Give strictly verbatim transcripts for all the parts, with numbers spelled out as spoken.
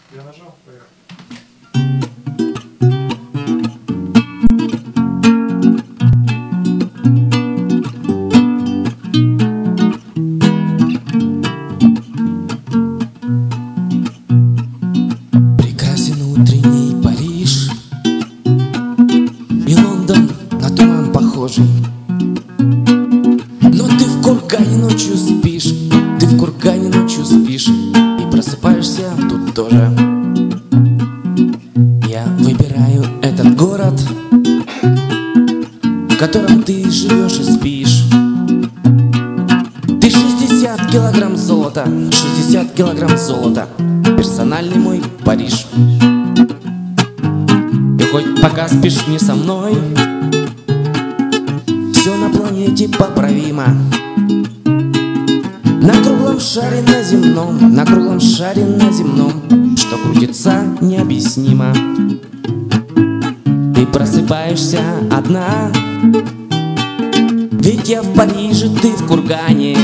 Я нажал, поехали. Прекрасен утренний Париж и Лондон на туман похожий. Но ты в кургане ночью спишь, ты в кургане ночью спишь и просыпаешься тут тоже. Я выбираю этот город, в котором ты живешь и спишь. Ты шестьдесят килограмм золота, шестьдесят килограмм золота, персональный мой Париж. И хоть пока спишь не со мной, все на планете поправимо. На круглом шаре на земном, на круглом шаре на земном, что крутится необъяснимо. Ты просыпаешься одна, ведь я в Париже, ты в кургане.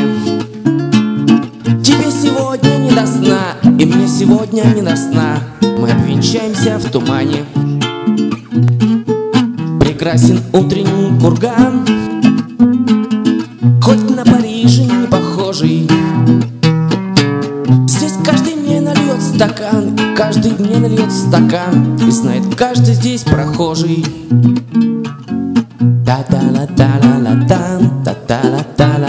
Тебе сегодня не до сна, и мне сегодня не до сна. Мы обвенчаемся в тумане. Прекрасен утренний курган, хоть на Париже не похожий. Здесь каждый мне нальет стакан, каждый мне нальет стакан, и знает каждый здесь прохожий. Та-та-ла-та-ла-ла-тан, та-та-ла-та-ла.